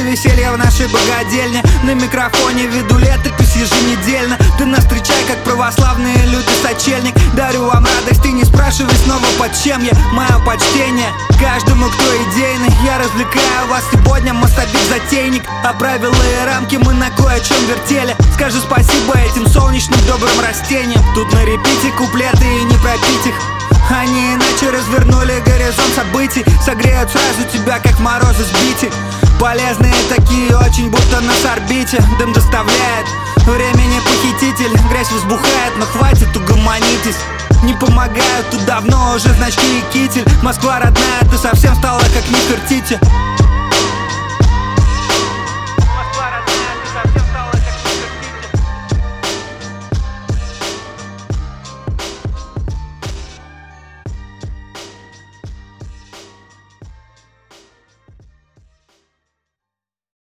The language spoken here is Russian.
веселье в нашей богадельне. На микрофоне веду летопись еженедельно. Ты нас встречай, как православные люди, сочельник. Дарю вам радость, ты не спрашивай снова, под чем я. Мое почтение каждому, кто идейный. Я развлекаю вас сегодня, мостовик затейник. А правила и рамки мы на кое-чем вертели. Скажи спасибо этим солнечным добрым растениям. Тут на репите куплеты и не пропить их. Они иначе развернули горизонт событий. Согреют сразу тебя, как морозы сбити. Полезные такие очень, будто на орбите. Дым доставляет, времени похититель. Грязь взбухает, но хватит, угомонитесь. Не помогают тут давно уже значки и китель. Москва родная, ты совсем стала как Нефертити.